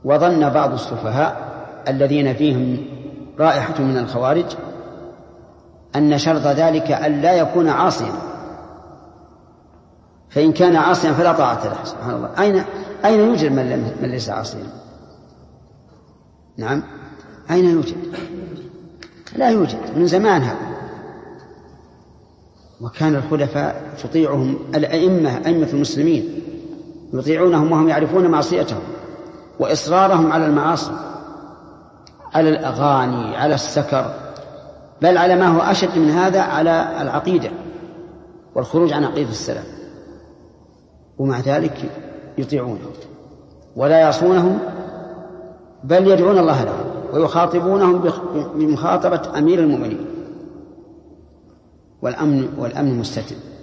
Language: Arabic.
وظن بعض السفهاء الذين فيهم رائحة من الخوارج أن شرط ذلك أن لا يكون عاصيا، فإن كان عاصيا فلا طاعة له. سبحان الله، أين يوجد من ليس عاصيا؟ نعم، أين يوجد؟ لا يوجد من زمانها. وكان الخلفاء تطيعهم أئمة المسلمين، يطيعونهم وهم يعرفون معصيتهم وإصرارهم على المعاصي، على الأغاني، على السكر، بل على ما هو أشد من هذا، على العقيدة والخروج عن عقيدة السلف، ومع ذلك يطيعونهم ولا يعصونهم، بل يدعون الله لهم ويخاطبونهم بمخاطبة أمير المؤمنين، والأمن مستتب.